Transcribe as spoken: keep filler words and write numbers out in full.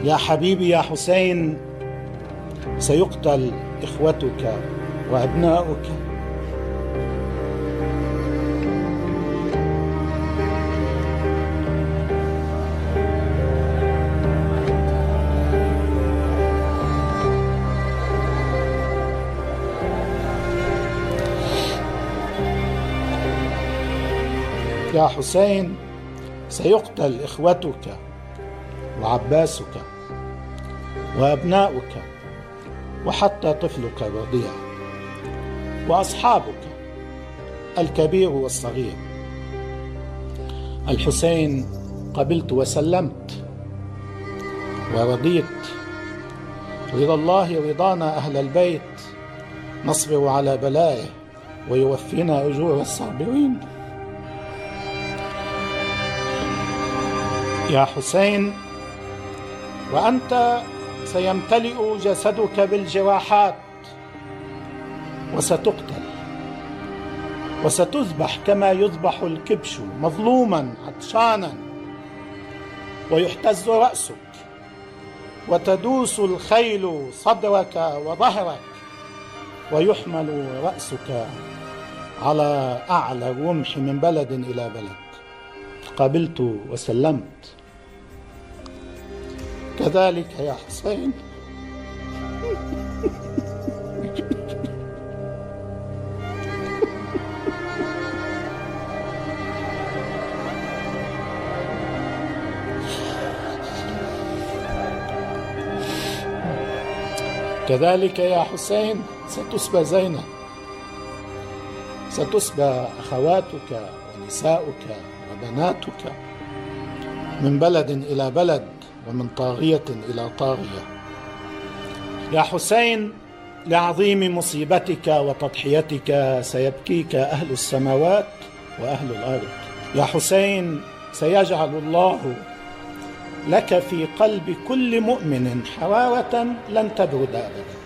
يا حبيبي يا حسين، سيقتل إخوتك وأبناؤك. يا حسين، سيقتل إخوتك وعباسك وأبناؤك وحتى طفلك الرضيع وأصحابك الكبير والصغير. الحسين، قبلت وسلمت ورضيت. رضا الله رضانا أهل البيت، نصبر على بلائه ويوفينا أجور الصابرين. يا حسين، وأنت سيمتلئ جسدك بالجراحات وستقتل وستذبح كما يذبح الكبش مظلوما عطشانا، ويحتز رأسك وتدوس الخيل صدرك وظهرك، ويحمل رأسك على أعلى الرمح من بلد إلى بلد. قبلت وسلمت. كذلك يا حسين. كذلك يا حسين ستسبى زينب، ستسبى أخواتك ونساؤك وبناتك من بلد إلى بلد ومن طاغية إلى طاغية. يا حسين، لعظيم مصيبتك وتضحيتك سيبكيك أهل السماوات وأهل الأرض. يا حسين، سيجعل الله لك في قلب كل مؤمن حرارة لن تبرد أبدا.